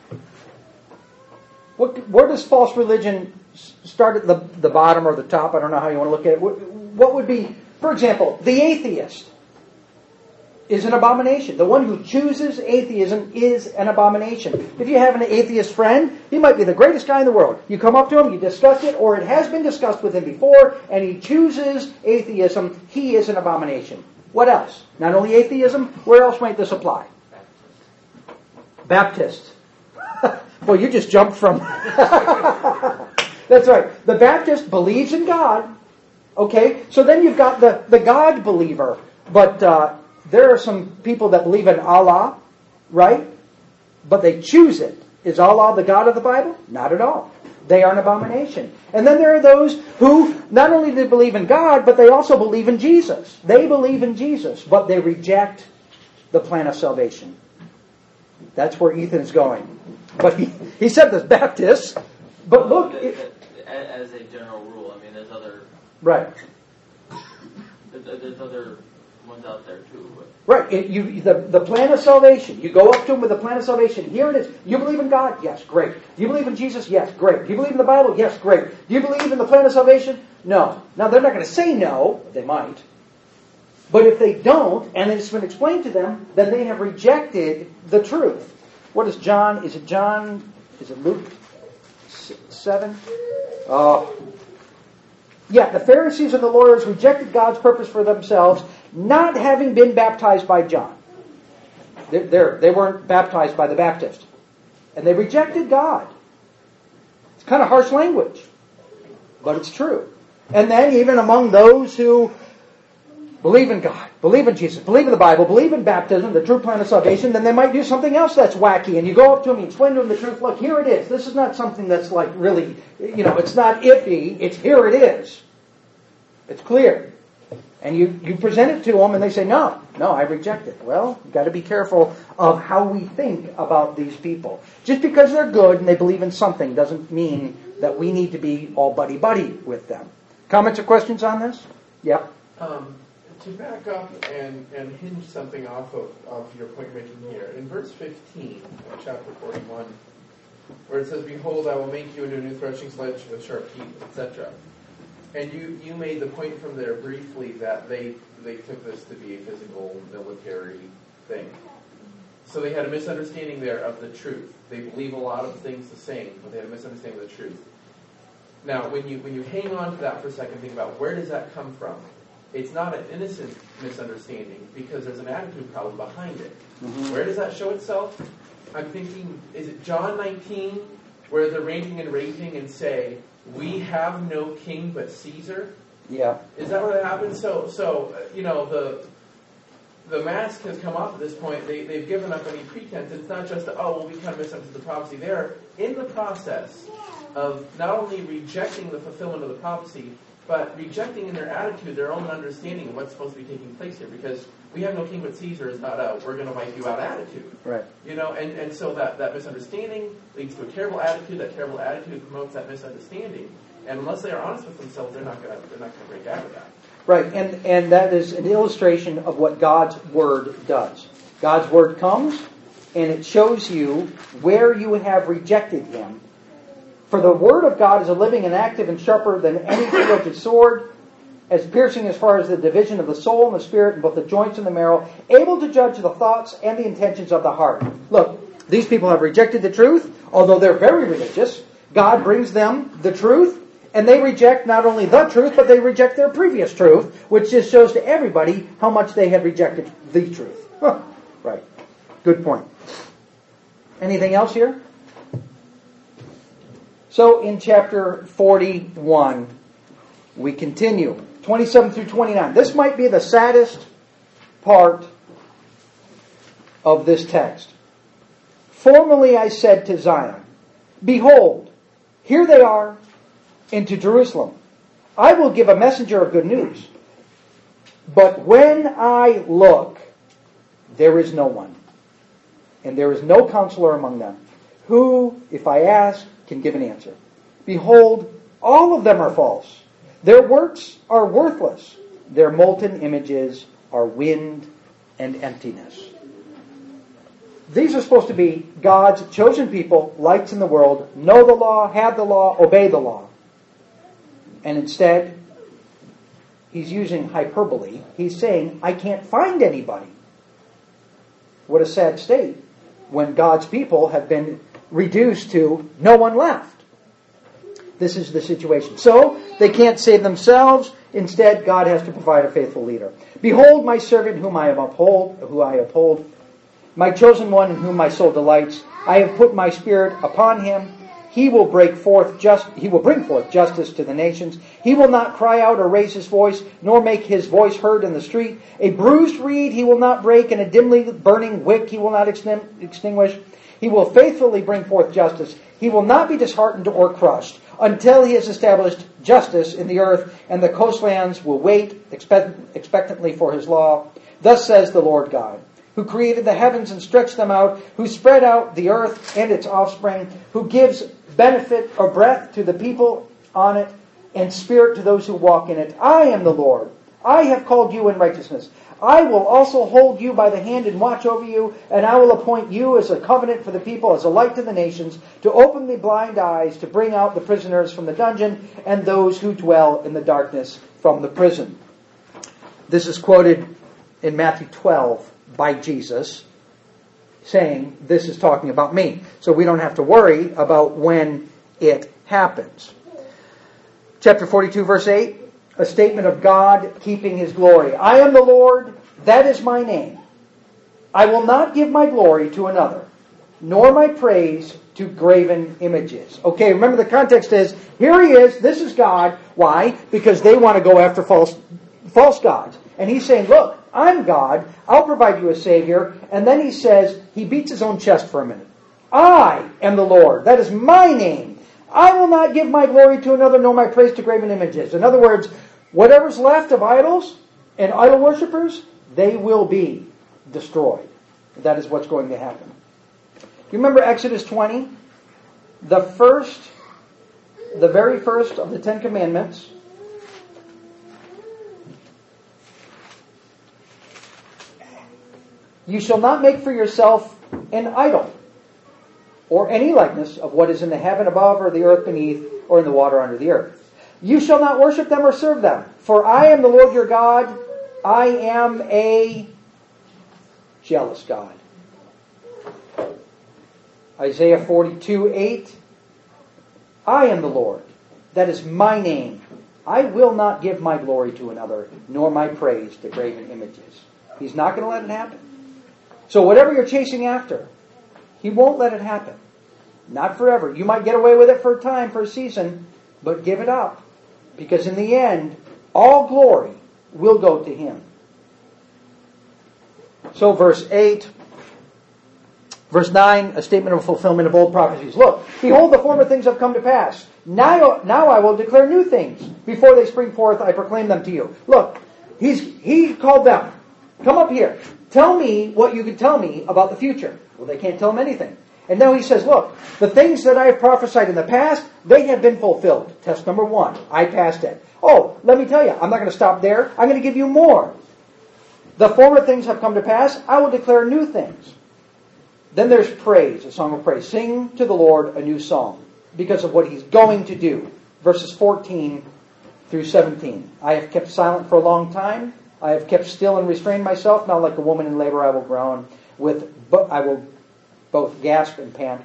Where does false religion start, at the bottom or the top? I don't know how you want to look at it. What would be, for example, the atheist is an abomination. The one who chooses atheism is an abomination. If you have an atheist friend, he might be the greatest guy in the world. You come up to him, you discuss it, or it has been discussed with him before, and he chooses atheism, he is an abomination. What else? Not only atheism, where else might this apply? Baptist. Well, you just jumped from... That's right. The Baptist believes in God. Okay? So then you've got the God believer. But there are some people that believe in Allah, right? But they choose it. Is Allah the God of the Bible? Not at all. They are an abomination. And then there are those who not only do they believe in God, but they also believe in Jesus. They believe in Jesus, but they reject the plan of salvation. That's where Ethan is going. But he said there's Baptists, but look... As a general rule, there's other... Right. There's other ones out there too. But. Right. The plan of salvation. You go up to them with the plan of salvation. Here it is. You believe in God? Yes, great. Do you believe in Jesus? Yes, great. Do you believe in the Bible? Yes, great. Do you believe in the plan of salvation? No. Now, they're not going to say no. They might. But if they don't, and it's been explained to them, then they have rejected the truth. What is John? Is it John? Is it Luke 7? Oh. Yeah, the Pharisees and the lawyers rejected God's purpose for themselves, not having been baptized by John. They weren't baptized by the Baptist. And they rejected God. kind of harsh language, but it's true. And then even among those who believe in God, believe in Jesus, believe in the Bible, believe in baptism, the true plan of salvation, then they might do something else that's wacky. And you go up to them and explain to them the truth. Look, here it is. This is not something that's like really, it's not iffy. It's here it is. It's clear. And you present it to them and they say, no, I reject it. Well, you've got to be careful of how we think about these people. Just because they're good and they believe in something doesn't mean that we need to be all buddy-buddy with them. Comments or questions on this? Yeah. To back up and hinge something off of your point you're making here, in verse 15 of chapter 41, where it says, "Behold, I will make you into a new threshing sledge with sharp teeth," etc. And you made the point from there briefly that they took this to be a physical military thing. So they had a misunderstanding there of the truth. They believe a lot of things the same, but they had a misunderstanding of the truth. Now, when you hang on to that for a second, think about where does that come from? It's not an innocent misunderstanding because there's an attitude problem behind it. Mm-hmm. Where does that show itself? I'm thinking, is it John 19 where they're ranting and raving and say, "We have no king but Caesar"? Yeah. Is that where that happens? So the mask has come off at this point. They've given up any pretense. It's not just, we kind of misunderstood the prophecy. They're in the process of not only rejecting the fulfillment of the prophecy, but rejecting in their attitude their own understanding of what's supposed to be taking place here. Because we have no king but Caesar is not a we're going to wipe you out attitude. Right. And so that misunderstanding leads to a terrible attitude. That terrible attitude promotes that misunderstanding. And unless they are honest with themselves, they're not going to break out of that. Right, and that is an illustration of what God's Word does. God's Word comes, and it shows you where you have rejected Him. For the Word of God is a living and active and sharper than any two-edged sword, as piercing as far as the division of the soul and the spirit, and both the joints and the marrow, able to judge the thoughts and the intentions of the heart. Look, these people have rejected the truth, although they're very religious. God brings them the truth, and they reject not only the truth, but they reject their previous truth, which just shows to everybody how much they had rejected the truth. Right. Good point. Anything else here? So in chapter 41, we continue. 27 through 29. This might be the saddest part of this text. Formerly I said to Zion, "Behold, here they are, into Jerusalem. I will give a messenger of good news. But when I look, there is no one, and there is no counselor among them, who, if I ask, can give an answer. Behold, all of them are false. Their works are worthless. Their molten images are wind and emptiness." These are supposed to be God's chosen people, lights in the world, know the law, have the law, obey the law. And instead, he's using hyperbole. He's saying, I can't find anybody. What a sad state when God's people have been reduced to no one left. This is the situation. So, they can't save themselves. Instead, God has to provide a faithful leader. "Behold my servant whom I uphold, my chosen one in whom my soul delights. I have put my spirit upon him. He will bring forth justice to the nations. He will not cry out or raise his voice, nor make his voice heard in the street. A bruised reed he will not break, and a dimly burning wick he will not extinguish. He will faithfully bring forth justice. He will not be disheartened or crushed, until he has established justice in the earth, and the coastlands will wait expectantly for his law. Thus says the Lord God, who created the heavens and stretched them out, who spread out the earth and its offspring, who gives benefit or breath to the people on it, and spirit to those who walk in it. I am the Lord. I have called you in righteousness. I will also hold you by the hand and watch over you, and I will appoint you as a covenant for the people, as a light to the nations, to open the blind eyes, to bring out the prisoners from the dungeon, and those who dwell in the darkness from the prison." This is quoted in Matthew 12 by Jesus, saying, this is talking about me. So we don't have to worry about when it happens. Chapter 42, verse 8, a statement of God keeping His glory. "I am the Lord, that is my name. I will not give my glory to another. nor my praise to graven images. Okay, remember the context is, here he is, this is God. Why? Because they want to go after false gods. And he's saying, look, I'm God, I'll provide you a Savior. And then he says, he beats his own chest for a minute. I am the Lord, that is my name. I will not give my glory to another, nor my praise to graven images. In other words, whatever's left of idols and idol worshippers, they will be destroyed. That is what's going to happen. You remember Exodus 20? The very first of the 10 Commandments. You shall not make for yourself an idol, or any likeness of what is in the heaven above, or the earth beneath, or in the water under the earth. You shall not worship them or serve them, for I am the Lord your God. I am a jealous God. Isaiah 42:8. I am the Lord, that is my name. I will not give my glory to another, nor my praise to graven images. He's not going to let it happen. So whatever you're chasing after, He won't let it happen. Not forever. You might get away with it for a time, for a season, but give it up. Because in the end, all glory will go to Him. So verse 8, verse 9, a statement of fulfillment of old prophecies. Look, behold, the former things have come to pass. Now I will declare new things. Before they spring forth, I proclaim them to you. Look, he called them. Come up here. Tell me what you can tell me about the future. Well, they can't tell him anything. And now he says, look, the things that I have prophesied in the past, they have been fulfilled. Test number 1. I passed it. Oh, let me tell you, I'm not going to stop there. I'm going to give you more. The former things have come to pass. I will declare new things. Then there's praise, a song of praise. Sing to the Lord a new song because of what He's going to do. Verses 14 through 17. I have kept silent for a long time. I have kept still and restrained myself. Now like a woman in labor I will groan. I will both gasp and pant.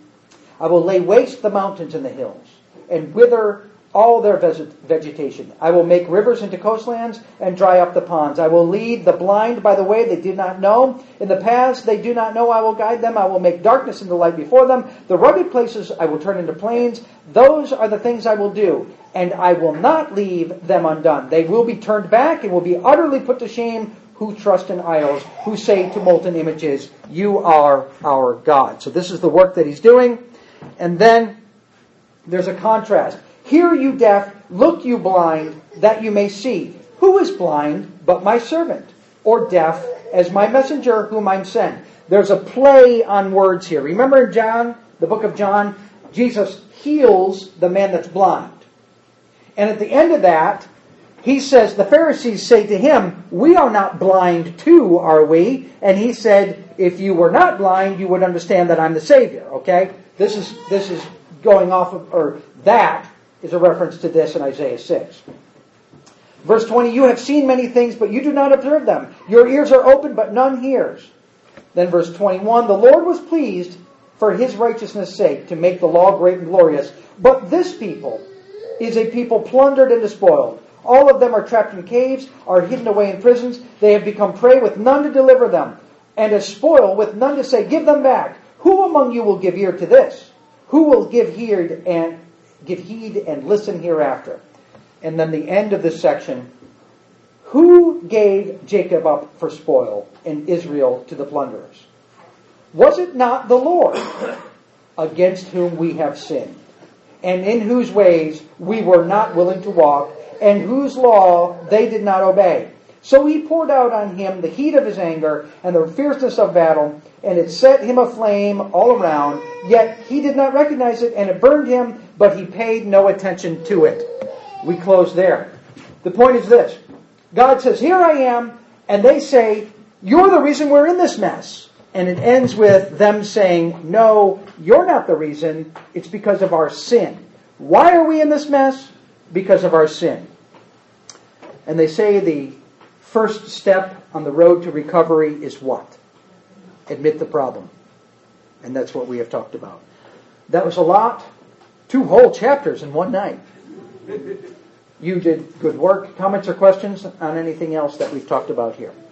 I will lay waste the mountains and the hills, and wither all their vegetation. I will make rivers into coastlands and dry up the ponds. I will lead the blind by the way they did not know. In the paths they do not know I will guide them. I will make darkness into light before them. The rugged places I will turn into plains. Those are the things I will do, and I will not leave them undone. They will be turned back and will be utterly put to shame who trust in idols, who say to molten images, you are our God. So this is the work that He's doing. And then there's a contrast. Hear you deaf, look you blind, that you may see. Who is blind but my servant? Or deaf as my messenger whom I'm sent? There's a play on words here. Remember in John, the book of John, Jesus heals the man that's blind. And at the end of that, He says, the Pharisees say to Him, we are not blind too, are we? And He said, if you were not blind, you would understand that I'm the Savior. Okay? This is going off of, or that is a reference to this in Isaiah 6. Verse 20, you have seen many things, but you do not observe them. Your ears are open, but none hears. Then verse 21, the Lord was pleased for His righteousness' sake to make the law great and glorious. But this people is a people plundered and despoiled. All of them are trapped in caves, are hidden away in prisons. They have become prey with none to deliver them, and a spoil with none to say, give them back. Who among you will give ear to this? Who will give heed and listen hereafter? And then the end of this section. Who gave Jacob up for spoil and Israel to the plunderers? Was it not the Lord, against whom we have sinned, and in whose ways we were not willing to walk, and whose law they did not obey? So He poured out on him the heat of His anger and the fierceness of battle, and it set him aflame all around. Yet he did not recognize it, and it burned him, but he paid no attention to it. We close there. The point is this. God says, here I am, and they say, you're the reason we're in this mess. And it ends with them saying, no, you're not the reason. It's because of our sin. Why are we in this mess? Because of our sin. And they say the first step on the road to recovery is what? Admit the problem. And that's what we have talked about. That was a lot. 2 whole chapters in one night. You did good work. Comments or questions on anything else that we've talked about here?